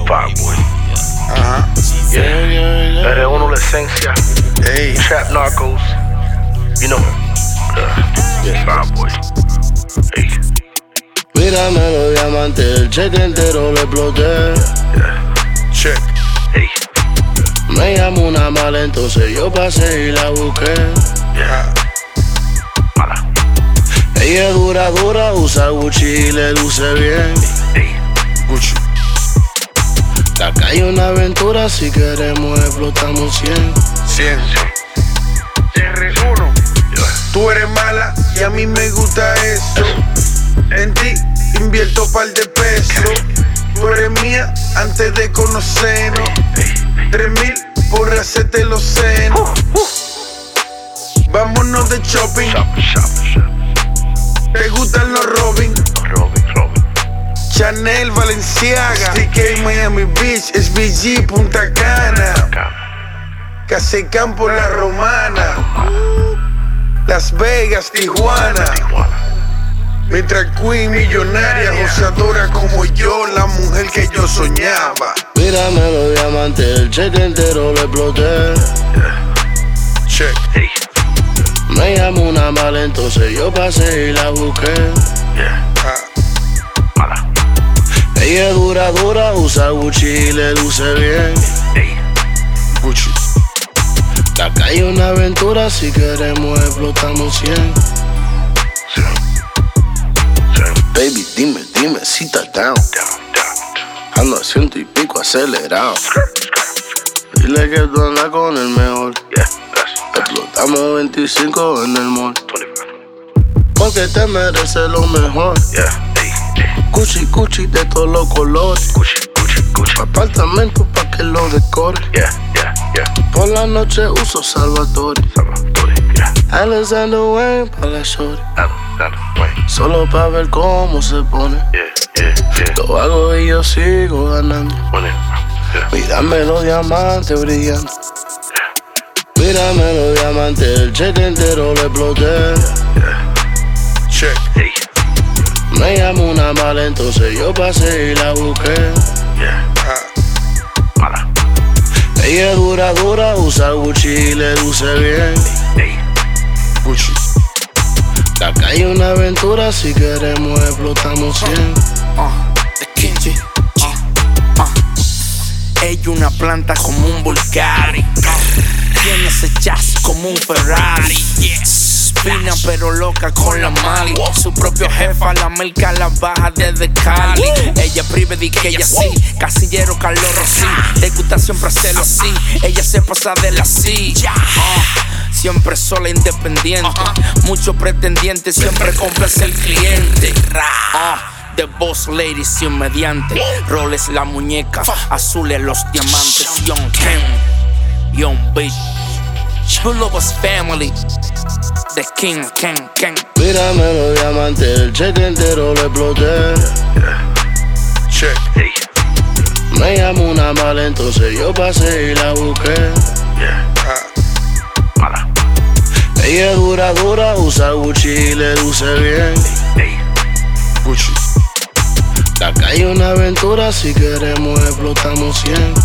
Fireboy. Ajá. Yeah. Eres uno la esencia. Ey. Trap Narcos. You know. Yeah, Fireboy. Hey. Mírame los diamantes, el cheque entero le exploté. Yeah. Check. Hey. Me llamó una mala, entonces yo pasé y la busqué. Yeah. Mala. Ella es dura, usa Gucci y le luce bien. Hey. Gucci. La calle es una aventura, si queremos explotamos 100. 100. R1. Yeah. Tú eres mala y a mí me gusta eso. En ti invierto par de pesos. Tú eres mía antes de conocernos. 3,000 por hacerte los senos. Vámonos de shopping. ¿Te gustan los Robin? Robin. Chanel, Valenciaga, TK, Miami Beach, SBG, Punta Cana, Casecampo, La Romana, Las Vegas, Tijuana. Mientras Queen millonaria, goceadora como yo, la mujer que yo soñaba. Mírame los diamantes, el cheque entero le exploté. Check. Hey. Me llamó una mala, entonces yo pasé y la busqué. Yeah. Mala. Ella es dura, usa Gucci y le luce bien. Hey. Gucci. La calle es una aventura, si queremos explotamos 100. Baby, dime si estás down. Ando a 100 y pico acelerado. Dile que tú andas con el mejor. Yeah. Explotamos 25 en el mall. 25. Porque te mereces lo mejor. Yeah. Hey. Gucci de todos los colores. Gucci. Apartamento pa' que lo decore. Yeah. Por la noche uso Salvatore. Yeah. Alexander Wayne pa' la shorty. Wayne. Solo pa' ver cómo se pone. Yeah. Lo hago y yo sigo ganando. Yeah. Mírame los diamantes brillando. Mírame los diamantes, el cheque entero le exploté. Yeah. Check. Hey. Me llamó una mala, entonces yo pasé y la busqué. Yeah. Mala. Ella es dura, usa Gucci y le luce bien. Hey. Gucci. La calle es una aventura, si queremos explotamos 100. The Kenji. Ella una planta como un Bulgari. Tiene ese chasis como un Ferrari. Fina pero loca con la Mali. Su propio jefa, la merca la baja desde Cali. Ella prive de que ella sí. Casillero Carlos Rossi. Le gusta siempre hacerlo así. Ella se pasa de la silla. Siempre sola, independiente. Muchos pretendientes, siempre complace el cliente. The Boss Lady sin mediante. Roles la muñeca, azules los diamantes. Young Ken, Young Bitch. Full of us family. The King. Mírame los diamantes, el cheque entero le exploté. Yeah. Check. Hey. Me llamó una mala, entonces yo pasé y la busqué. Yeah. Mala. Ella es dura, usa Gucci y le luce bien. Hey. Gucci. La calle es una aventura, si queremos explotamos 100.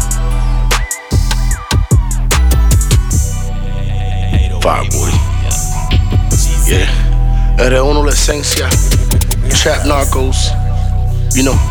Fireboy. Yeah. Eres uno la esencia. Trap Narcos. You know.